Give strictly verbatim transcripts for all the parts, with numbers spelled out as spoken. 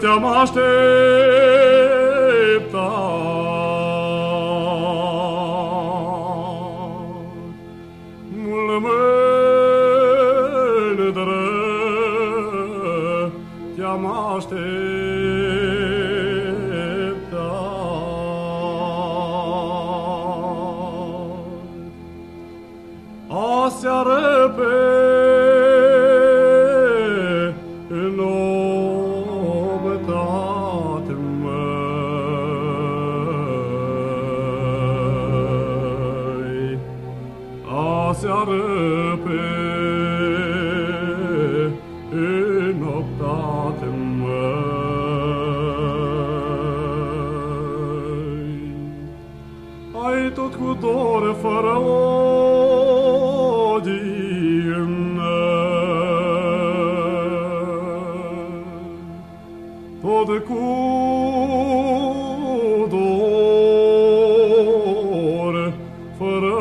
te-am așteptat. Mult mândră te-am așteptat. Aseară pe înobătate măi, aseară pe înobătate măi, ai tot cu dor fără odihnă, tot cu dor fără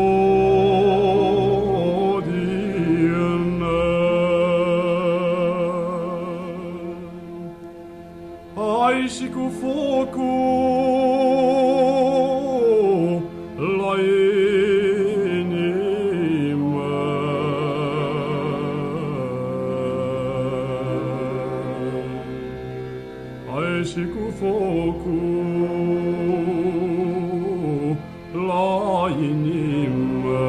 odihnă, ai și cu focul la inimă, ai și cu focul la inimă.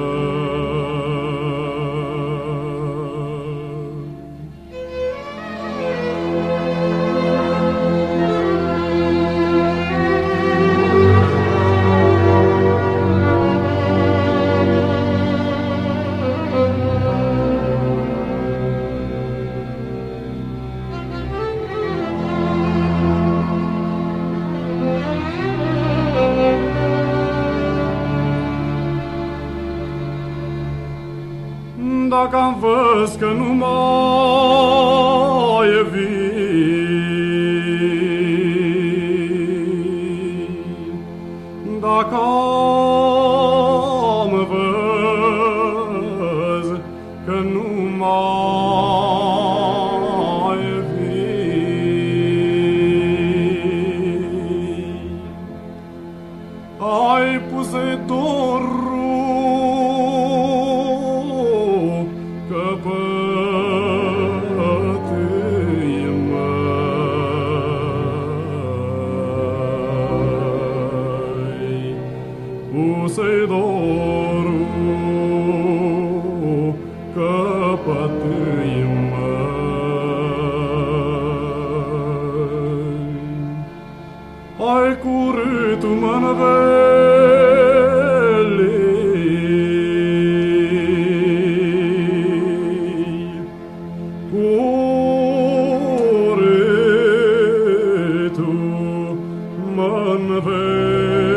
Dacă-am văzut că nu mai e vii, dacă-am văzut că nu mai e vii, ai pus-i dorul căpătâi măi, pus-i dorul căpătâi măi, ai curât-mă în Curâtu mă-n